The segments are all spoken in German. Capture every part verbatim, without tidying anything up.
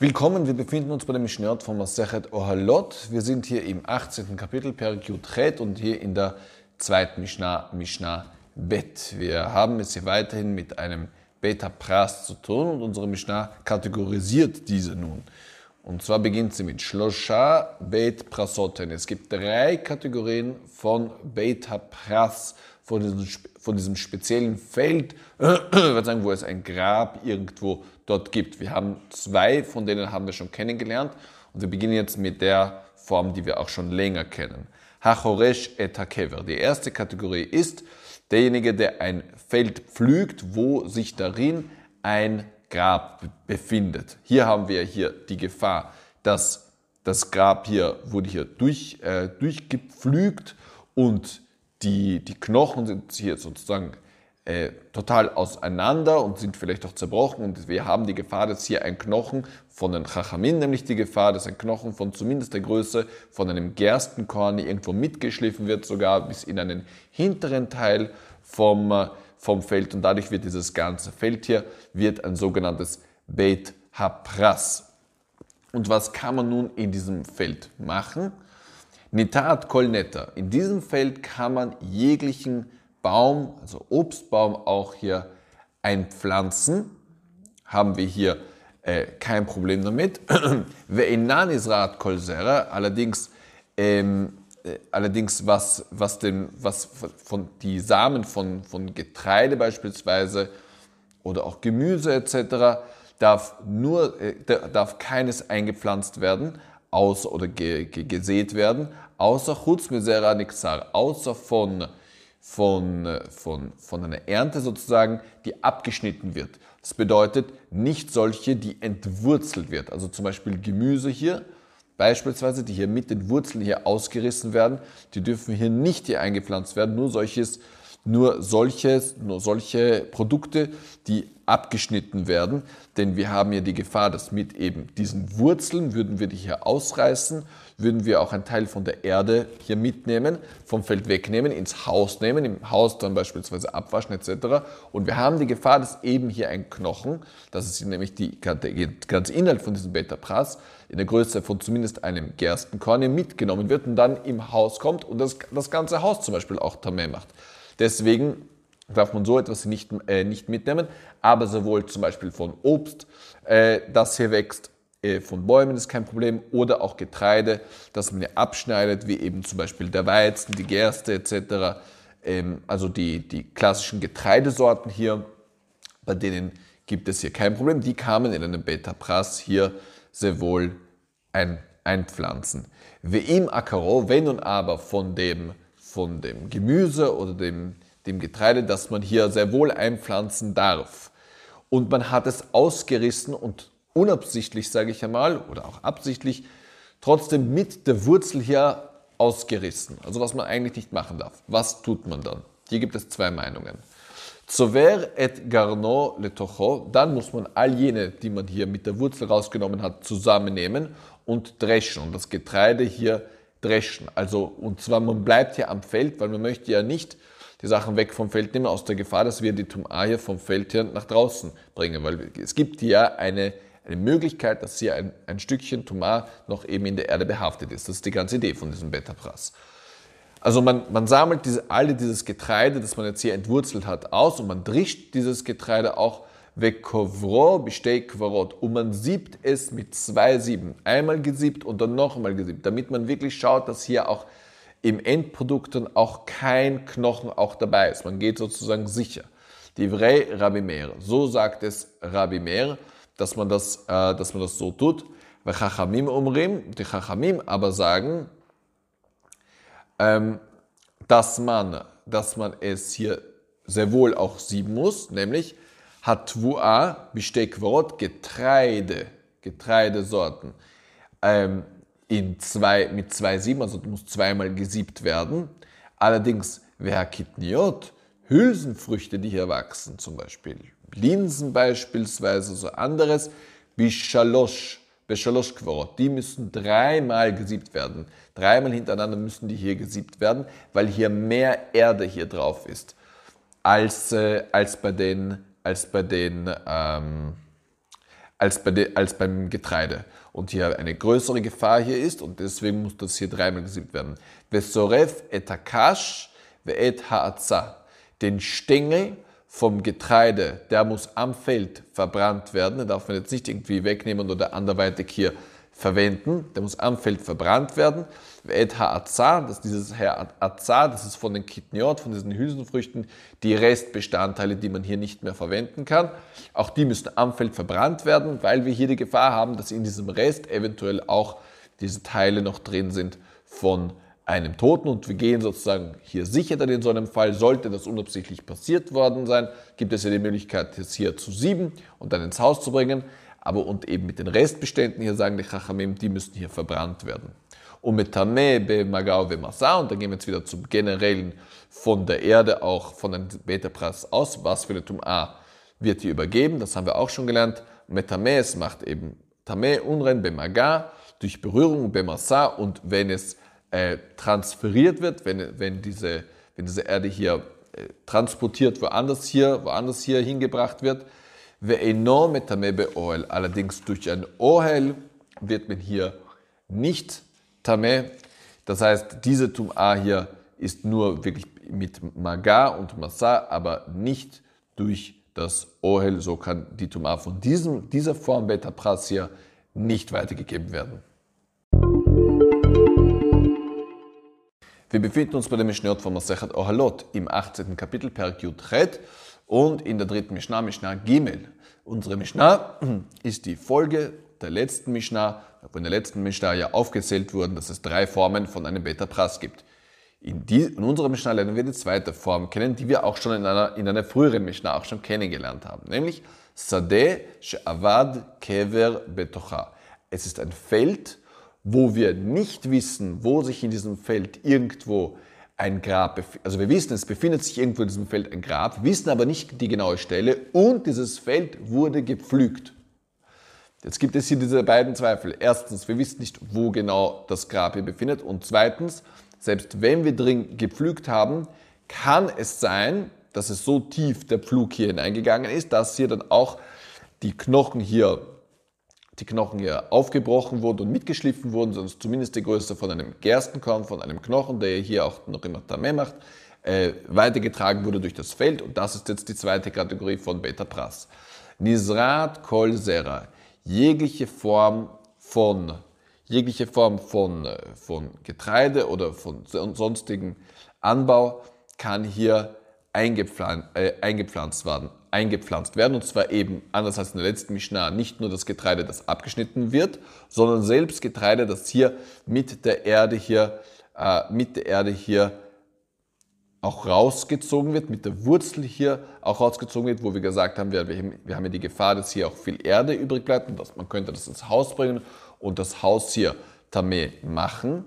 Willkommen, wir befinden uns bei dem Mishnayot von Masechet Ohalot. Wir sind hier im achtzehnten Kapitel, Perek Yud Chet, und hier in der zweiten Mishnah, Mishnah Bet. Wir haben es hier weiterhin mit einem Beit HaPras zu tun und unsere Mishnah kategorisiert diese nun. Und zwar beginnt sie mit Shlosha Beit Prasoten. Es gibt drei Kategorien von Beit HaPras, von diesem, von diesem speziellen Feld, ich würde sagen, wo es ein Grab irgendwo dort gibt. Wir haben zwei, von denen haben wir schon kennengelernt, und wir beginnen jetzt mit der Form, die wir auch schon länger kennen. Hachoresh et hakever. Die erste Kategorie ist derjenige, der ein Feld pflügt, wo sich darin ein Grab befindet. Hier haben wir hier die Gefahr, dass das Grab hier wurde hier durch, äh, durchgepflügt und die, die Knochen sind hier sozusagen äh, total auseinander und sind vielleicht auch zerbrochen, und wir haben die Gefahr, dass hier ein Knochen von den Chachamim, nämlich die Gefahr, dass ein Knochen von zumindest der Größe von einem Gerstenkorn irgendwo mitgeschliffen wird, sogar bis in einen hinteren Teil vom, äh, vom Feld, und dadurch wird dieses ganze Feld hier wird ein sogenanntes Beit HaPras. Und was kann man nun in diesem Feld machen? Nitat kol neta. In diesem Feld kann man jeglichen Baum, also Obstbaum, auch hier einpflanzen. Haben wir hier äh, kein Problem damit. Ve'inan israt kol zera. Allerdings, ähm, äh, allerdings was, was, den, was von die Samen von, von Getreide beispielsweise oder auch Gemüse et cetera darf nur äh, darf keines eingepflanzt werden, außer oder ge, ge, gesät werden, außer chutz misera nixar, außer von, von, von, von einer Ernte sozusagen, die abgeschnitten wird. Das bedeutet nicht solche, die entwurzelt wird. Also zum Beispiel Gemüse hier, beispielsweise, die hier mit den Wurzeln hier ausgerissen werden, die dürfen hier nicht hier eingepflanzt werden, nur solches, nur solches, nur solche Produkte, die abgeschnitten werden, denn wir haben ja die Gefahr, dass mit eben diesen Wurzeln, würden wir die hier ausreißen, würden wir auch einen Teil von der Erde hier mitnehmen, vom Feld wegnehmen, ins Haus nehmen, im Haus dann beispielsweise abwaschen et cetera. Und wir haben die Gefahr, dass eben hier ein Knochen, das ist nämlich die, der ganze Inhalt von diesem Beit HaPras, in der Größe von zumindest einem Gerstenkorn mitgenommen wird und dann im Haus kommt und das, das ganze Haus zum Beispiel auch Tameh macht. Deswegen darf man so etwas nicht, äh, nicht mitnehmen, aber sowohl zum Beispiel von Obst, äh, das hier wächst, äh, von Bäumen ist kein Problem, oder auch Getreide, das man hier abschneidet, wie eben zum Beispiel der Weizen, die Gerste et cetera. Ähm, also die, die klassischen Getreidesorten hier, bei denen gibt es hier kein Problem. Die kamen in einem Beit HaPras hier sehr wohl ein, einpflanzen. Ve'im akaro, wenn nun aber von dem von dem Gemüse oder dem, dem Getreide, das man hier sehr wohl einpflanzen darf. Und man hat es ausgerissen und unabsichtlich, sage ich einmal, oder auch absichtlich, trotzdem mit der Wurzel hier ausgerissen. Also was man eigentlich nicht machen darf. Was tut man dann? Hier gibt es zwei Meinungen. Zover et garno letocho, dann muss man all jene, die man hier mit der Wurzel rausgenommen hat, zusammennehmen und dreschen und das Getreide hier dreschen. Also, und zwar, man bleibt hier am Feld, weil man möchte ja nicht die Sachen weg vom Feld nehmen, aus der Gefahr, dass wir die Tum'a hier vom Feld hier nach draußen bringen, weil es gibt hier eine, eine Möglichkeit, dass hier ein, ein Stückchen Tum'a noch eben in der Erde behaftet ist. Das ist die ganze Idee von diesem Beit HaPras. Also man, man sammelt diese, alle dieses Getreide, das man jetzt hier entwurzelt hat, aus, und man drischt dieses Getreide auch Vekovro bistei kvarot, und man siebt es mit zwei Sieben. Einmal gesiebt und dann noch einmal gesiebt, damit man wirklich schaut, dass hier auch im Endprodukt dann auch kein Knochen auch dabei ist. Man geht sozusagen sicher. Divrei Rabbi Meir. So sagt es Rabbi Meir, dass man das, äh, dass man das so tut. V'chachamim umrim, die Chachamim aber sagen, ähm, dass man, dass man es hier sehr wohl auch sieben muss, nämlich Hatvua, bistei kvarot, Getreide, Getreidesorten, ähm, in zwei, mit zwei Sieben, also muss zweimal gesiebt werden. Allerdings, Verkitniot, Hülsenfrüchte, die hier wachsen, zum Beispiel Linsen beispielsweise, so anderes, Bishalosh, Bishalosh kvarot, die müssen dreimal gesiebt werden. Dreimal hintereinander müssen die hier gesiebt werden, weil hier mehr Erde hier drauf ist, als, äh, als bei den als bei den, ähm, als, bei de, als beim Getreide. Und hier eine größere Gefahr hier ist und deswegen muss das hier dreimal gesiebt werden. Vesoref et hakash ve'et ha'atza. Den Stängel vom Getreide, der muss am Feld verbrannt werden. Den darf man jetzt nicht irgendwie wegnehmen oder anderweitig hier verwenden. Der muss am Feld verbrannt werden. Ve'et ha'atza, das ist dieses ha'atza, das ist von den Kitniot, von diesen Hülsenfrüchten, die Restbestandteile, die man hier nicht mehr verwenden kann. Auch die müssen am Feld verbrannt werden, weil wir hier die Gefahr haben, dass in diesem Rest eventuell auch diese Teile noch drin sind von einem Toten und wir gehen sozusagen hier sicher, denn in so einem Fall sollte das unabsichtlich passiert worden sein, gibt es ja die Möglichkeit, das hier zu sieben und dann ins Haus zu bringen, aber und eben mit den Restbeständen, hier sagen die Chachamim, die müssen hier verbrannt werden. Und mit Tameh be Magau be Masa, und dann gehen wir jetzt wieder zum Generellen von der Erde, auch von einem Betapras aus, was für eine Tum'a wird hier übergeben, das haben wir auch schon gelernt. Mit Tameh, es macht eben Tameh unrein be Maga, durch Berührung be Masa und wenn es Äh, transferiert wird, wenn, wenn, diese, wenn diese Erde hier äh, transportiert woanders hier, woanders hier hingebracht wird. Ve'eno metameh be'ohel. Allerdings durch ein Ohel wird man hier nicht tameh. Das heißt, diese Tum'a hier ist nur wirklich mit Maga und Masa, aber nicht durch das Ohel. So kann die Tum'a von diesem, dieser Form Betapras hier nicht weitergegeben werden. Wir befinden uns bei der Mishnayot von Masechet Ohalot im achtzehnten Kapitel Perek Yud Chet und in der dritten Mishnah, Mishnah Gimel. Unsere Mishnah ist die Folge der letzten Mishnah, wo in der letzten Mishnah ja aufgezählt wurden, dass es drei Formen von einem Betapras gibt. In, die, in unserer Mishnah lernen wir die zweite Form kennen, die wir auch schon in einer, in einer früheren Mishnah auch schon kennengelernt haben, nämlich Sadeh she'avad kever betocha. Es ist ein Feld, wo wir nicht wissen, wo sich in diesem Feld irgendwo ein Grab befindet. Also wir wissen, es befindet sich irgendwo in diesem Feld ein Grab, wissen aber nicht die genaue Stelle und dieses Feld wurde gepflügt. Jetzt gibt es hier diese beiden Zweifel. Erstens, wir wissen nicht, wo genau das Grab hier befindet und zweitens, selbst wenn wir drin gepflügt haben, kann es sein, dass es so tief der Pflug hier hineingegangen ist, dass hier dann auch die Knochen hier die Knochen hier aufgebrochen wurden und mitgeschliffen wurden, sondern zumindest die Größe von einem Gerstenkorn, von einem Knochen, der hier auch noch immer Tameh macht, äh, weitergetragen wurde durch das Feld. Und das ist jetzt die zweite Kategorie von Betapras. Nizrat kol zera. Jegliche Form von, jegliche Form von, von Getreide oder von sonstigen Anbau kann hier eingepflanzt, äh, eingepflanzt werden. eingepflanzt werden, und zwar eben, anders als in der letzten Mishnah, nicht nur das Getreide, das abgeschnitten wird, sondern selbst Getreide, das hier mit der Erde hier, äh, mit der Erde hier auch rausgezogen wird, mit der Wurzel hier auch rausgezogen wird, wo wir gesagt haben, wir, wir haben ja die Gefahr, dass hier auch viel Erde übrig bleibt und dass man könnte das ins Haus bringen und das Haus hier Tameh machen.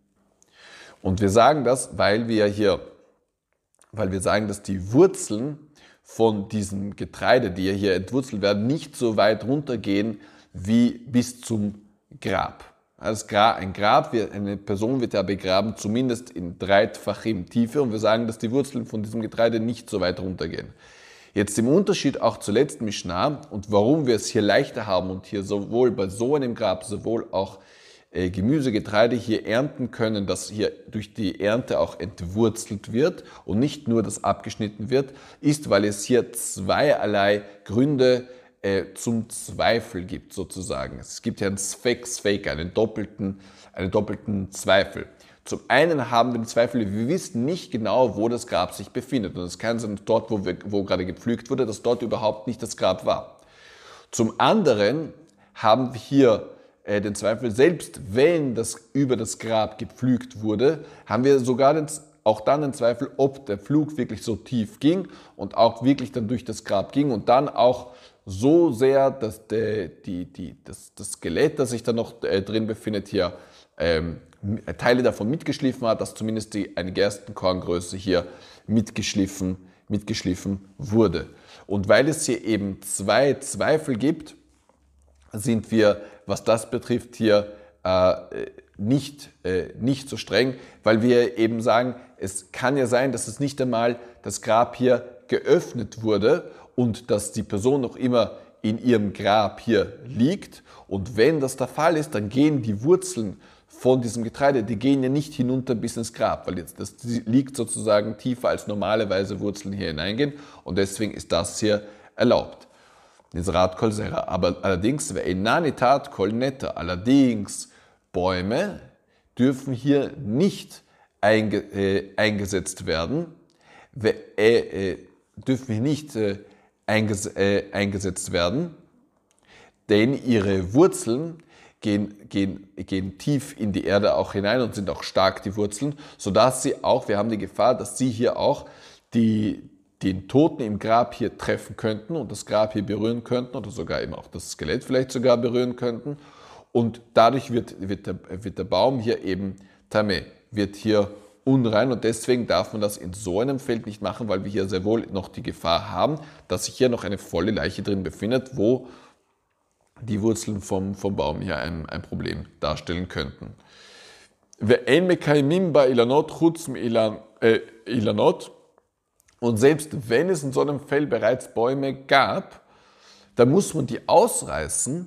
Und wir sagen das, weil wir hier, weil wir sagen, dass die Wurzeln von diesem Getreide, die hier entwurzelt werden, nicht so weit runtergehen wie bis zum Grab. Als Grab, ein Grab, eine Person wird ja begraben, zumindest in dreifachem Tiefe, und wir sagen, dass die Wurzeln von diesem Getreide nicht so weit runtergehen. Jetzt im Unterschied auch zur letzten Mishnah und warum wir es hier leichter haben und hier sowohl bei so einem Grab, sowohl auch äh, Gemüse, Getreide hier ernten können, dass hier durch die Ernte auch entwurzelt wird und nicht nur das abgeschnitten wird, ist, weil es hier zweierlei Gründe äh, zum Zweifel gibt sozusagen. Es gibt ja einen Sfek, Sfek, einen doppelten, einen doppelten Zweifel. Zum einen haben wir den Zweifel, wir wissen nicht genau, wo das Grab sich befindet. Und es kann sein, dort, wo, wir, wo gerade gepflügt wurde, dass dort überhaupt nicht das Grab war. Zum anderen haben wir hier äh, den Zweifel, selbst wenn das über das Grab gepflügt wurde, haben wir sogar den, auch dann den Zweifel, ob der Pflug wirklich so tief ging und auch wirklich dann durch das Grab ging und dann auch so sehr, dass der, die, die, das, das Skelett, das sich da noch äh, drin befindet, hier ähm, Teile davon mitgeschliffen hat, dass zumindest die, eine Gerstenkorngröße hier mitgeschliffen, mitgeschliffen wurde. Und weil es hier eben zwei Zweifel gibt, sind wir, was das betrifft, hier äh, nicht, äh, nicht so streng, weil wir eben sagen, es kann ja sein, dass es nicht einmal das Grab hier geöffnet wurde und dass die Person noch immer in ihrem Grab hier liegt. Und wenn das der Fall ist, dann gehen die Wurzeln von diesem Getreide, die gehen ja nicht hinunter bis ins Grab, weil jetzt das liegt sozusagen tiefer als normalerweise Wurzeln hier hineingehen und deswegen ist das hier erlaubt. Nizrat kol zera. Aber allerdings, ve'enanitat kol neta. Allerdings Bäume dürfen hier nicht einge, äh, eingesetzt werden, we, äh, äh, dürfen hier nicht äh, einges, äh, eingesetzt werden, denn ihre Wurzeln gehen, gehen, gehen tief in die Erde auch hinein und sind auch stark, die Wurzeln, sodass sie auch, wir haben die Gefahr, dass sie hier auch die, den Toten im Grab hier treffen könnten und das Grab hier berühren könnten oder sogar eben auch das Skelett vielleicht sogar berühren könnten. Und dadurch wird, wird, der, wird der Baum hier eben Tameh, wird hier unrein und deswegen darf man das in so einem Feld nicht machen, weil wir hier sehr wohl noch die Gefahr haben, dass sich hier noch eine volle Leiche drin befindet, wo die Wurzeln vom, vom Baum hier ein, ein Problem darstellen könnten. Und selbst wenn es in so einem Feld bereits Bäume gab, dann muss man die ausreißen,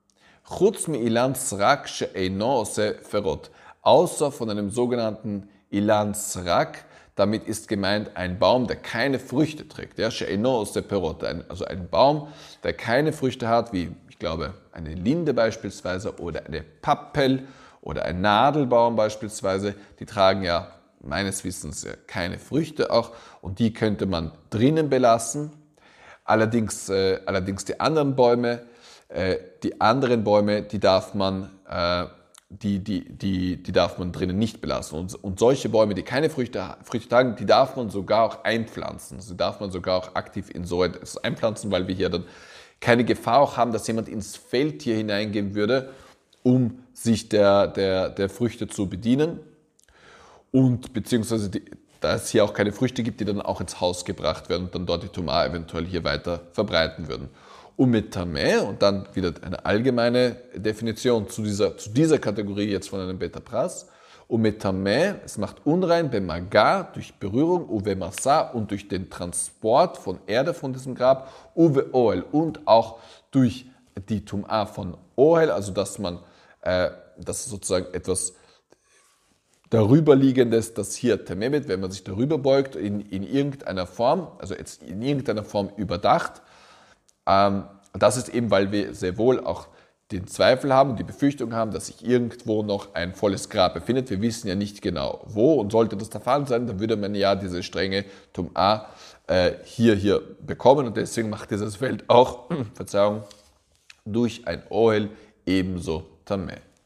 außer von einem sogenannten Ilan Srak. Damit ist gemeint ein Baum, der keine Früchte trägt. Ja, also ein Baum, der keine Früchte hat, wie ich glaube eine Linde beispielsweise oder eine Pappel oder ein Nadelbaum beispielsweise. Die tragen ja meines Wissens keine Früchte auch und die könnte man drinnen belassen. Allerdings, äh, allerdings die anderen Bäume, äh, die anderen Bäume, die darf man äh, Die, die, die, die darf man drinnen nicht belassen. Und, und solche Bäume, die keine Früchte, Früchte tragen, die darf man sogar auch einpflanzen. Sie darf man sogar auch aktiv in so etwas einpflanzen, weil wir hier dann keine Gefahr auch haben, dass jemand ins Feld hier hineingehen würde, um sich der, der, der Früchte zu bedienen. Und beziehungsweise, die, da es hier auch keine Früchte gibt, die dann auch ins Haus gebracht werden und dann dort die Tumah eventuell hier weiter verbreiten würden. Und mit Tameh, und dann wieder eine allgemeine Definition zu dieser, zu dieser Kategorie jetzt von einem Beta-Pras. Und mit Tameh, es macht unrein, bemaga, durch Berührung, uve massa und durch den Transport von Erde von diesem Grab, uve oel und auch durch die Tumah von Ohel, also dass man, äh, dass sozusagen etwas darüberliegendes, das hier Tameh wird, wenn man sich darüber beugt, in, in irgendeiner Form, also jetzt in irgendeiner Form überdacht. Das ist eben, weil wir sehr wohl auch den Zweifel haben und die Befürchtung haben, dass sich irgendwo noch ein volles Grab befindet. Wir wissen ja nicht genau wo und sollte das der Fall sein, dann würde man ja diese strenge Tumah äh, hier, hier bekommen und deswegen macht dieses Feld auch, Verzeihung, durch ein Ohel ebenso Tameh.